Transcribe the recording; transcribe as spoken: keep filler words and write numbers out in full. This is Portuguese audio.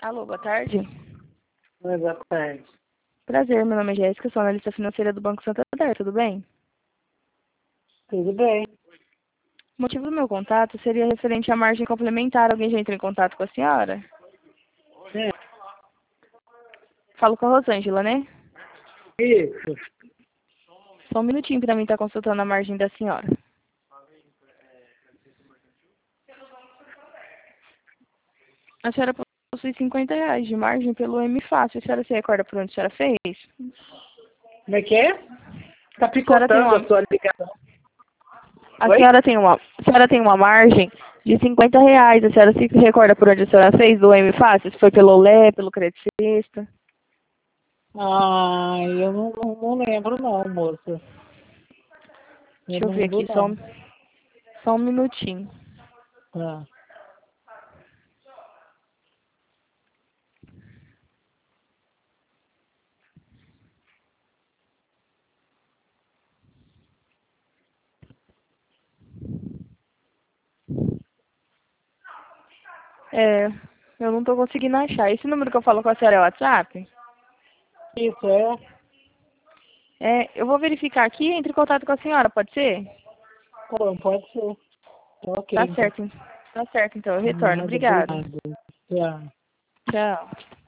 Alô, boa tarde. Oi, boa tarde. Prazer, meu nome é Jéssica, sou analista financeira do Banco Santander, tudo bem? Tudo bem? O motivo do meu contato seria referente à margem complementar. Alguém já entrou em contato com a senhora? É, Falo com a Rosângela, né? isso. Só um minutinho para mim estar consultando a margem da senhora. A senhora possui cinquenta reais de margem pelo M Fácil. A senhora se recorda por onde a senhora fez? Como é que é? Tá A senhora tem picotando uma, a sua ligação. a Oi? senhora tem uma, a senhora tem uma margem de cinquenta reais. A senhora se recorda por onde a senhora fez do M Fácil? Se foi pelo Olé, pelo Crédito Sexta? Ah, eu não, não, não lembro não, moça. Eu Deixa eu não ver lembro aqui, só, não. um- só um minutinho. Ah, É, eu não tô conseguindo achar. Esse número que eu falo com a senhora é o WhatsApp? isso é? É, eu vou verificar aqui e entre em contato com a senhora, pode ser? Pô, pode ser. Tá ok, Tá então. certo. Tá certo, então. Eu retorno. Nada, Obrigada. obrigado. Tchau. Tchau.